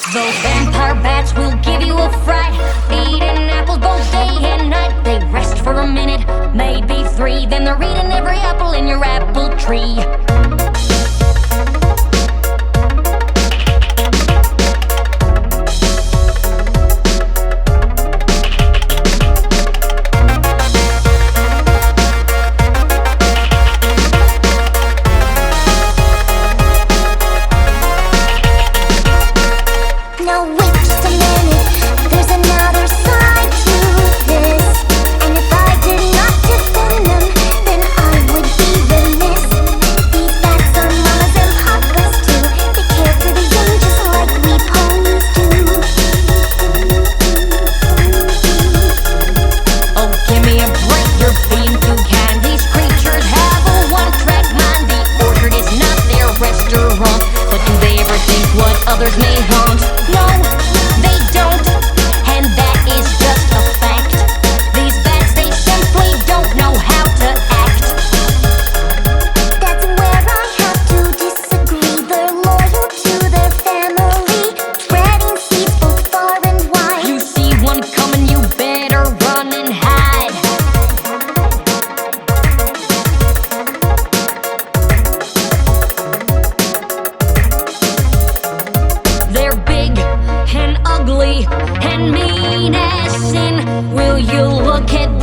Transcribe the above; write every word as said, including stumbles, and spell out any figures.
Those vampire bats will give you a fright, eating apples both day and night. They rest for a minute, maybe three, then they're eating every apple in your apple tree. Others may haunt. No, they don't, and that is just a fact. These bats, they simply don't know how to act. That's where I have to disagree. They're loyal to their family, spreading seeds both far and wide. You see one coming, you better run and hide. They're big and ugly and mean as sin. Will you look at